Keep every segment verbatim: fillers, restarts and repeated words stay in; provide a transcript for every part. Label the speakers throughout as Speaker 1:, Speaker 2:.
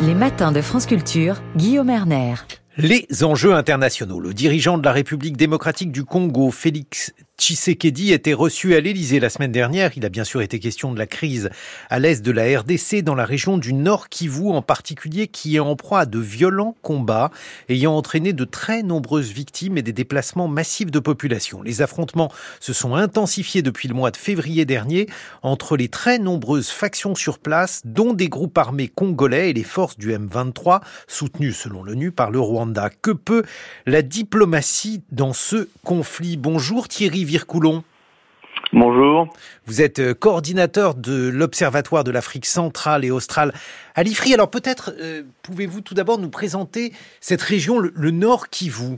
Speaker 1: Les matins de France Culture, Guillaume Erner.
Speaker 2: Les enjeux internationaux. Le dirigeant de la République démocratique du Congo, Félix Tshisekedi, était reçu à l'Élysée la semaine dernière. Il a bien sûr été question de la crise à l'est de la R D C, dans la région du Nord Kivu en particulier, qui est en proie à de violents combats, ayant entraîné de très nombreuses victimes et des déplacements massifs de population. Les affrontements se sont intensifiés depuis le mois de février dernier entre les très nombreuses factions sur place, dont des groupes armés congolais et les forces du M vingt-trois, soutenues selon l'ONU par le Rwanda. Que peut la diplomatie dans ce conflit? Bonjour Thierry Vircoulon.
Speaker 3: Bonjour.
Speaker 2: Vous êtes coordinateur de l'Observatoire de l'Afrique centrale et australe à l'I F R I. Alors peut-être euh, pouvez-vous tout d'abord nous présenter cette région, le, le Nord Kivu?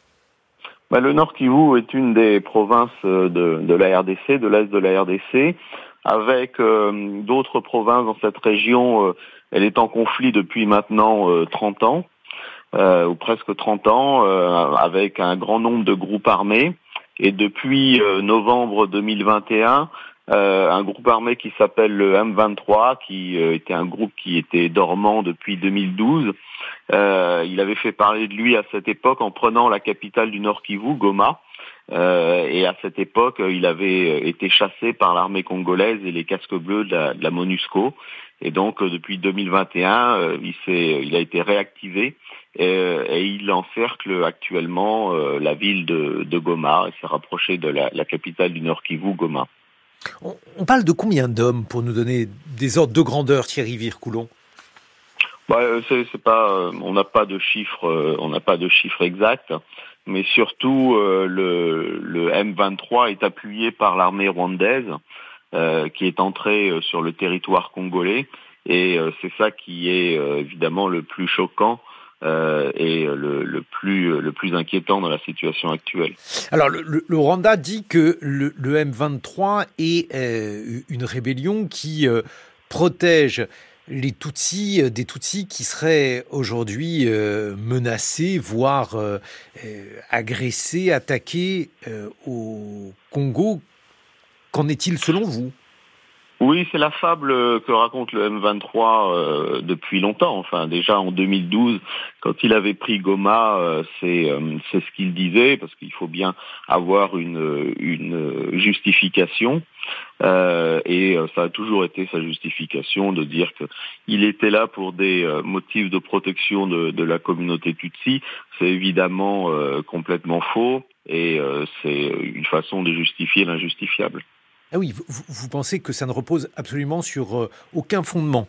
Speaker 3: Bah, le Nord Kivu est une des provinces de, de la R D C, de l'Est de la R D C, avec euh, d'autres provinces dans cette région. Euh, elle est en conflit depuis maintenant euh, trente ans. Euh, ou presque trente ans, euh, avec un grand nombre de groupes armés. Et depuis euh, novembre deux mille vingt et un, euh, un groupe armé qui s'appelle le M vingt-trois, qui euh, était un groupe qui était dormant depuis deux mille douze, euh, il avait fait parler de lui à cette époque en prenant la capitale du Nord Kivu, Goma. Euh, et à cette époque, il avait été chassé par l'armée congolaise et les casques bleus de la, de la MONUSCO. Et donc, depuis deux mille vingt et un, euh, il, s'est, il a été réactivé et, et il encercle actuellement euh, la ville de, de Goma. Il s'est rapproché de la, la capitale du Nord Kivu, Goma.
Speaker 2: On, on parle de combien d'hommes pour nous donner des ordres de grandeur, Thierry Vircoulon?
Speaker 3: Bah, c'est, c'est pas, on n'a pas de chiffres, on n'a pas de chiffres exacts, mais surtout euh, le, le M vingt-trois est appuyé par l'armée rwandaise euh, qui est entrée sur le territoire congolais, et euh, c'est ça qui est euh, évidemment le plus choquant euh, et le, le plus le plus inquiétant dans la situation actuelle.
Speaker 2: Alors le, le, le Rwanda dit que le, le M vingt-trois est euh, une rébellion qui euh, protège les Tutsis, des Tutsis qui seraient aujourd'hui euh, menacés, voire euh, euh, agressés, attaqués euh, au Congo. Qu'en est-il selon vous?
Speaker 3: Oui, c'est la fable que raconte le M vingt-trois euh, depuis longtemps. Enfin, déjà en deux mille douze, quand il avait pris Goma, euh, c'est, euh, c'est ce qu'il disait, parce qu'il faut bien avoir une, une justification. Euh, et ça a toujours été sa justification de dire qu'il était là pour des euh, motifs de protection de, de la communauté Tutsi. C'est évidemment euh, complètement faux, et euh, c'est une façon de justifier l'injustifiable.
Speaker 2: Ah oui, vous, vous pensez que ça ne repose absolument sur euh, aucun fondement?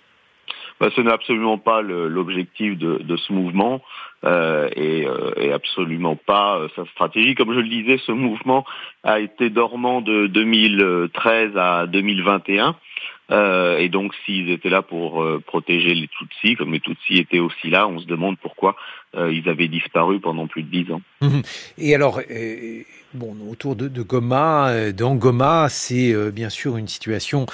Speaker 3: Ben, ce n'est absolument pas le, l'objectif de, de ce mouvement euh, et, euh, et absolument pas euh, sa stratégie. Comme je le disais, ce mouvement a été dormant de deux mille treize à deux mille vingt et un. Euh, et donc, s'ils étaient là pour euh, protéger les Tutsis, comme les Tutsis étaient aussi là, on se demande pourquoi euh, ils avaient disparu pendant plus de dix ans.
Speaker 2: Mmh. Et alors, euh, bon, autour de, de Goma, euh, dans Goma, c'est euh, bien sûr une situation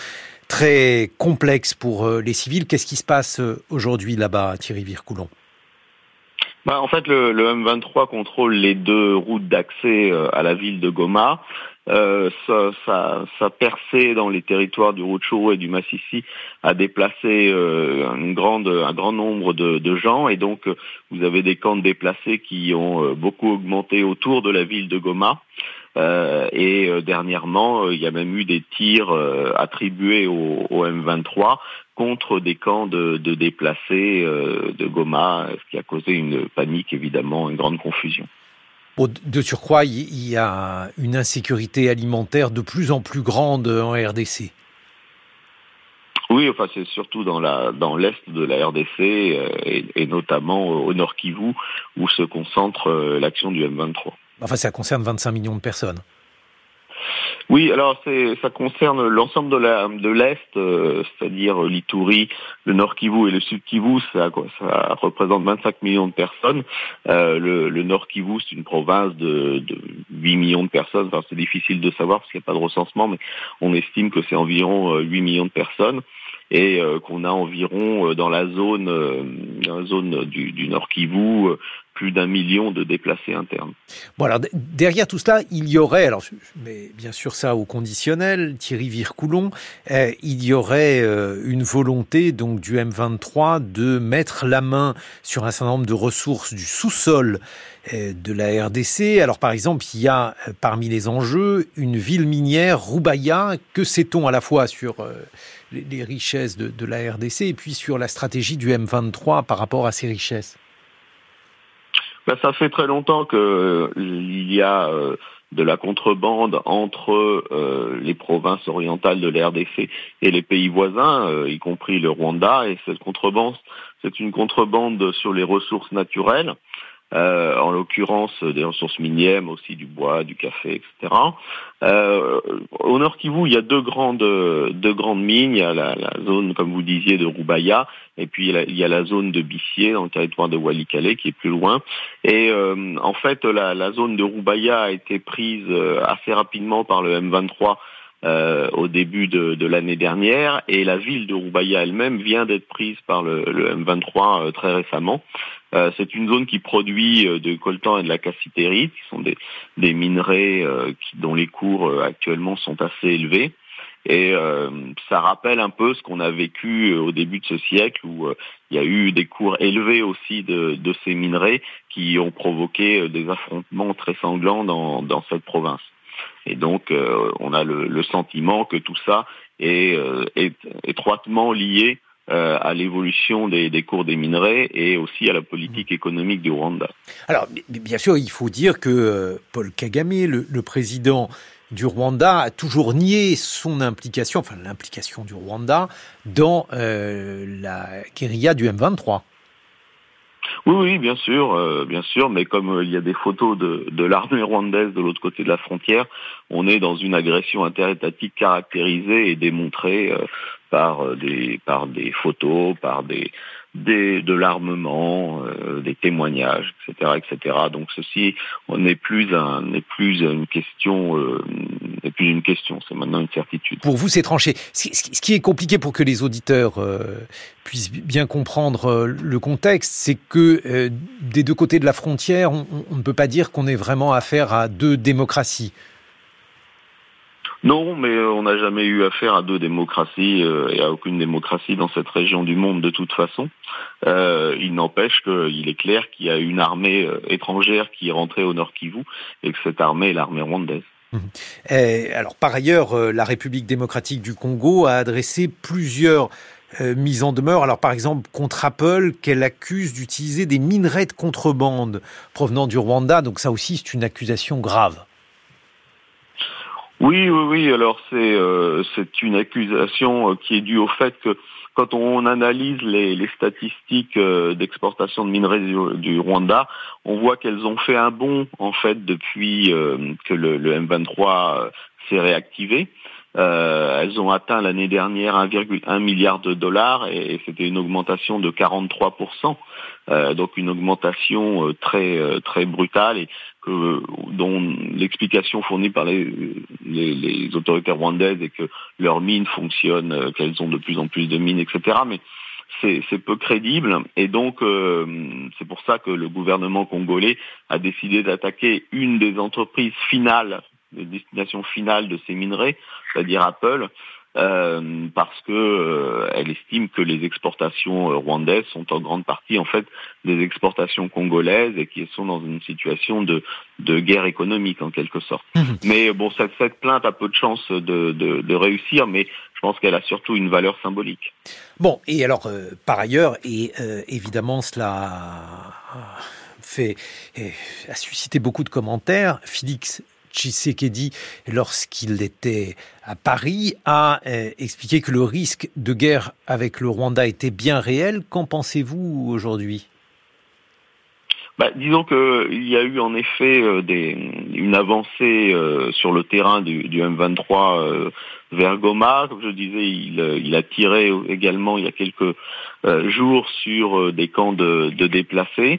Speaker 2: très complexe pour euh, les civils. Qu'est-ce qui se passe euh, aujourd'hui là-bas, Thierry Vircoulon?
Speaker 3: Bah, en fait, le, le M vingt-trois contrôle les deux routes d'accès euh, à la ville de Goma. Euh, sa, sa, sa percée dans les territoires du Rutshuru et du Masisi a déplacé euh, une grande, un grand nombre de, de gens, et donc euh, vous avez des camps de déplacés qui ont euh, beaucoup augmenté autour de la ville de Goma. Euh, et euh, dernièrement, euh, il y a même eu des tirs euh, attribués au, au M vingt-trois contre des camps de, de déplacés euh, de Goma, ce qui a causé une panique, évidemment, une grande confusion.
Speaker 2: Bon, de surcroît, il y a une insécurité alimentaire de plus en plus grande en R D C.
Speaker 3: Oui, enfin c'est surtout dans la dans l'est de la R D C euh, et, et notamment au Nord Kivu où se concentre euh, l'action du M vingt-trois.
Speaker 2: Enfin, ça concerne vingt-cinq millions de personnes.
Speaker 3: Oui, alors c'est, ça concerne l'ensemble de, la, de l'Est, euh, c'est-à-dire l'Ituri, le Nord Kivu et le Sud Kivu, ça, ça représente vingt-cinq millions de personnes. Euh, le, le Nord Kivu, c'est une province de, de huit millions de personnes. Enfin, c'est difficile de savoir parce qu'il n'y a pas de recensement, mais on estime que c'est environ huit millions de personnes. Et euh, qu'on a environ euh, dans la zone, euh, dans la zone du, du Nord Kivu, euh, plus d'un million de déplacés internes.
Speaker 2: Bon, alors derrière tout cela, il y aurait, alors je mets bien sûr ça au conditionnel, Thierry Vircoulon, euh, il y aurait euh, une volonté donc du M vingt-trois de mettre la main sur un certain nombre de ressources du sous-sol euh, de la R D C. Alors par exemple, il y a euh, parmi les enjeux une ville minière, Roubaïa. Que sait-on à la fois sur euh, les, les richesses de, de la R D C et puis sur la stratégie du M vingt-trois par rapport à ces richesses?
Speaker 3: Ben, ça fait très longtemps qu'il euh, y a euh, de la contrebande entre euh, les provinces orientales de la R D C et les pays voisins, euh, y compris le Rwanda. Et cette contrebande, c'est une contrebande sur les ressources naturelles, euh, en l'occurrence des ressources minières, mais aussi du bois, du café, et cetera. Euh, au Nord Kivu, il y a deux grandes, deux grandes mines. Il y a la, la zone, comme vous disiez, de Roubaïa, et puis il y a la, il y a la zone de Bissier, dans le territoire de Walikale, qui est plus loin. Et euh, en fait, la, la zone de Roubaïa a été prise euh, assez rapidement par le M vingt-trois euh, au début de, de l'année dernière, et la ville de Roubaïa elle-même vient d'être prise par le, le M vingt-trois euh, très récemment. Euh, c'est une zone qui produit euh, de coltan et de la cassitérite, qui sont des, des minerais euh, qui, dont les cours euh, actuellement sont assez élevés. Et euh, ça rappelle un peu ce qu'on a vécu euh, au début de ce siècle, où euh, il y a eu des cours élevés aussi de, de ces minerais qui ont provoqué euh, des affrontements très sanglants dans, dans cette province. Et donc, euh, on a le, le sentiment que tout ça est, euh, est étroitement lié euh, à l'évolution des, des cours des minerais et aussi à la politique économique du Rwanda.
Speaker 2: Alors, bien sûr, il faut dire que euh, Paul Kagame, le, le président du Rwanda, a toujours nié son implication, enfin l'implication du Rwanda, dans euh, la guérilla du M vingt-trois.
Speaker 3: Oui, oui, bien sûr, euh, bien sûr, mais comme euh, il y a des photos de, de l'armée rwandaise de l'autre côté de la frontière, on est dans une agression interétatique caractérisée et démontrée euh, par euh, des par des photos, par des des de l'armement, euh, des témoignages, et cetera, et cetera. Donc ceci, on n'est plus un n'est plus une question, euh, n'est plus une question, c'est maintenant une certitude.
Speaker 2: Pour vous, c'est tranché. Ce qui est compliqué pour que les auditeurs euh, puissent bien comprendre euh, le contexte, c'est que euh, des deux côtés de la frontière, on, on ne peut pas dire qu'on ait vraiment affaire à deux démocraties.
Speaker 3: Non, mais on n'a jamais eu affaire à deux démocraties euh, et à aucune démocratie dans cette région du monde de toute façon. Euh, il n'empêche qu'il est clair qu'il y a une armée euh, étrangère qui est rentrée au Nord Kivu et que cette armée est l'armée rwandaise.
Speaker 2: Et alors, par ailleurs, euh, la République démocratique du Congo a adressé plusieurs euh, mises en demeure. Alors, par exemple, contre Apple, qu'elle accuse d'utiliser des minerais de contrebande provenant du Rwanda. Donc ça aussi, c'est une accusation grave.
Speaker 3: Oui, oui, oui. Alors c'est euh, c'est une accusation qui est due au fait que quand on analyse les, les statistiques euh, d'exportation de minerais du, du Rwanda, on voit qu'elles ont fait un bond en fait depuis euh, que le, le M vingt-trois euh, s'est réactivé. Euh, elles ont atteint l'année dernière un virgule un milliard de dollars et c'était une augmentation de quarante-trois pour cent. Euh, donc une augmentation euh, très euh, très brutale et que, dont l'explication fournie par les, les, les autorités rwandaises est que leurs mines fonctionnent, euh, qu'elles ont de plus en plus de mines, et cetera. Mais c'est, c'est peu crédible et donc euh, c'est pour ça que le gouvernement congolais a décidé d'attaquer une des entreprises finales, de destination finale de ces minerais, c'est-à-dire Apple, euh, parce que euh, elle estime que les exportations euh, rwandaises sont en grande partie en fait des exportations congolaises et qui sont dans une situation de, de guerre économique en quelque sorte. Mmh. Mais bon, cette, cette plainte a peu de chances de, de, de réussir, mais je pense qu'elle a surtout une valeur symbolique.
Speaker 2: Bon, et alors euh, par ailleurs, et euh, évidemment cela fait et a suscité beaucoup de commentaires, Félix Tshisekedi, lorsqu'il était à Paris, a euh, expliqué que le risque de guerre avec le Rwanda était bien réel. Qu'en pensez-vous aujourd'hui ?
Speaker 3: Bah, disons qu'il y a eu en effet euh, des, une avancée euh, sur le terrain du, du M vingt-trois euh, vers Goma. Comme je disais, il, il a tiré également il y a quelques euh, jours sur euh, des camps de, de déplacés.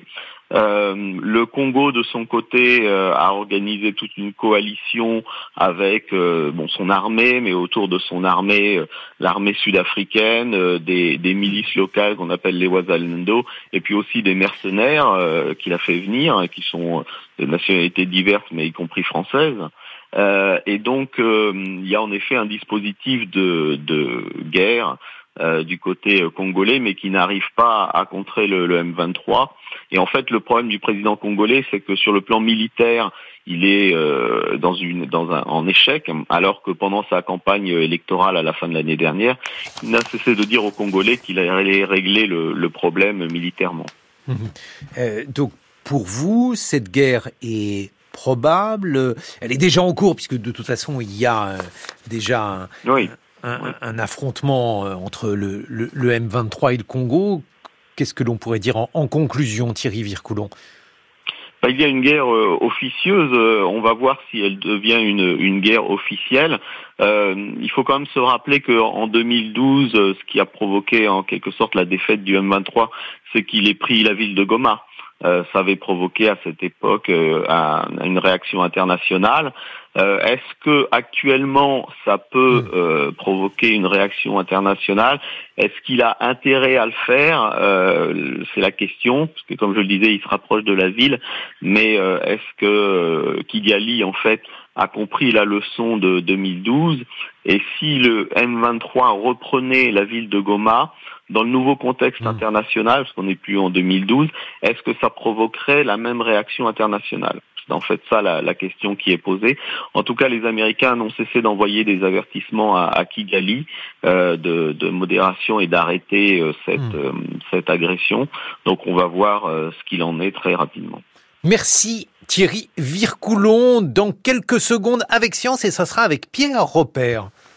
Speaker 3: Euh, le Congo, de son côté, euh, a organisé toute une coalition avec euh, bon son armée, mais autour de son armée, euh, l'armée sud-africaine, euh, des, des milices locales qu'on appelle les Wazalendo, et puis aussi des mercenaires euh, qu'il a fait venir, hein, qui sont de nationalités diverses, mais y compris françaises. Euh, et donc, euh, il y a en effet un dispositif de, de guerre euh, du côté congolais, mais qui n'arrive pas à contrer le, le M vingt-trois. Et en fait, le problème du président congolais, c'est que sur le plan militaire, il est euh, dans une dans un en échec, alors que pendant sa campagne électorale à la fin de l'année dernière, il n'a cessé de dire aux Congolais qu'il allait régler le, le problème militairement.
Speaker 2: Mmh. Euh, donc, pour vous, cette guerre est probable, elle est déjà en cours, puisque de toute façon, il y a euh, déjà un, oui. un, un, un affrontement entre le, le, le M vingt-trois et le Congo. Qu'est-ce que l'on pourrait dire en, en conclusion, Thierry Vircoulon ?
Speaker 3: Ben, il y a une guerre euh, officieuse, euh, on va voir si elle devient une, une guerre officielle. Euh, il faut quand même se rappeler qu'en deux mille douze, euh, ce qui a provoqué en quelque sorte la défaite du M vingt-trois, c'est qu'il ait pris la ville de Goma. Euh, ça avait provoqué à cette époque euh, un, une réaction internationale. Euh, est-ce que actuellement ça peut euh, provoquer une réaction internationale ? Est-ce qu'il a intérêt à le faire ? euh, C'est la question, parce que comme je le disais, il se rapproche de la ville. Mais euh, est-ce que euh, Kigali en fait a compris la leçon de deux mille douze ? Et si le M vingt-trois reprenait la ville de Goma, dans le nouveau contexte international, parce qu'on n'est plus en deux mille douze, est-ce que ça provoquerait la même réaction internationale ? C'est en fait ça la, la question qui est posée. En tout cas, les Américains n'ont cessé d'envoyer des avertissements à, à Kigali euh, de, de modération et d'arrêter euh, cette, mmh. euh, cette agression. Donc on va voir euh, ce qu'il en est très rapidement.
Speaker 2: Merci Thierry Vircoulon. Dans quelques secondes avec Science, et ça sera avec Pierre Robert.